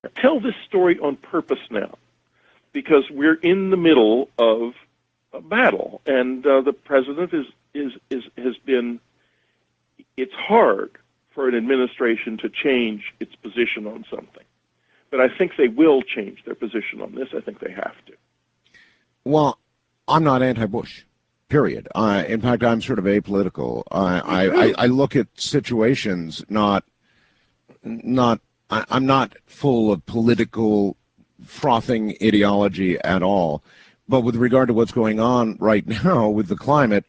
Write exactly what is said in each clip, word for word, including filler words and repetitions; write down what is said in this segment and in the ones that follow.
tell this story on purpose now, because we're in the middle of a battle, and uh, the president is, is, is, has been, it's hard for an administration to change its position on something. But I think they will change their position on this. I think they have to. Well, I'm not anti-Bush, period. Uh, in fact, I'm sort of apolitical. I, I, I look at situations not, not, I, I'm not full of political frothing ideology at all. But with regard to what's going on right now with the climate,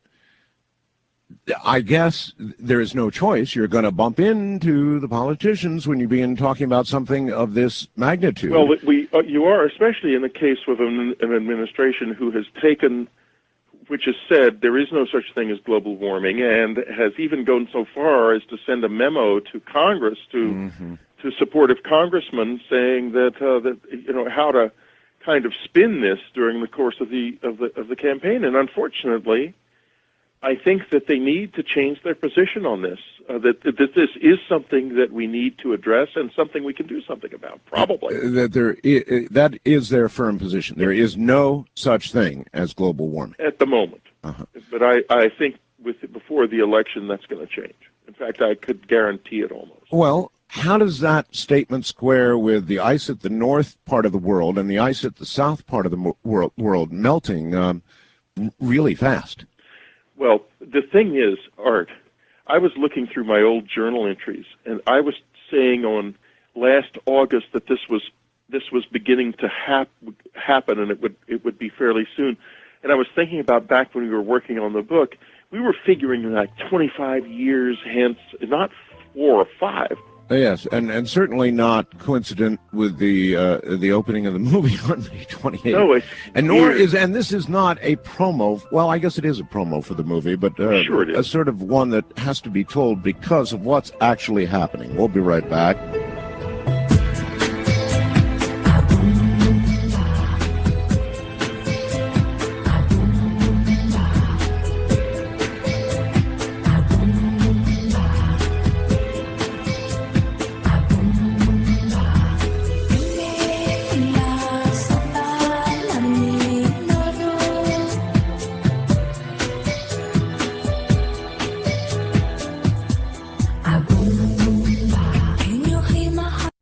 I guess there is no choice. You're going to bump into the politicians when you begin talking about something of this magnitude. Well, we uh, you are, especially in the case with an, an administration who has taken, which has said there is no such thing as global warming, and has even gone so far as to send a memo to Congress to mm-hmm. to supportive congressmen saying that uh, that you know how to kind of spin this during the course of the of the of the campaign. And unfortunately, I think that they need to change their position on this, uh, that, that this is something that we need to address and something we can do something about, probably. Uh, that, there is, that is their firm position. There is no such thing as global warming. At the moment. Uh-huh. But I, I think with before the election, that's going to change. In fact, I could guarantee it almost. Well, how does that statement square with the ice at the north part of the world and the ice at the south part of the world, world melting um, really fast? Well, the thing is, Art, I was looking through my old journal entries, and I was saying on last August that this was this was beginning to hap- happen, and it would it would be fairly soon. And I was thinking about back when we were working on the book, we were figuring like twenty-five years hence, not four or five. Yes, and, and certainly not coincident with the uh, the opening of the movie on May twenty-eighth. No, it's and nor is and this is not a promo. Well, I guess it is a promo for the movie, but uh, sure it is. A sort of one that has to be told because of what's actually happening. We'll be right back.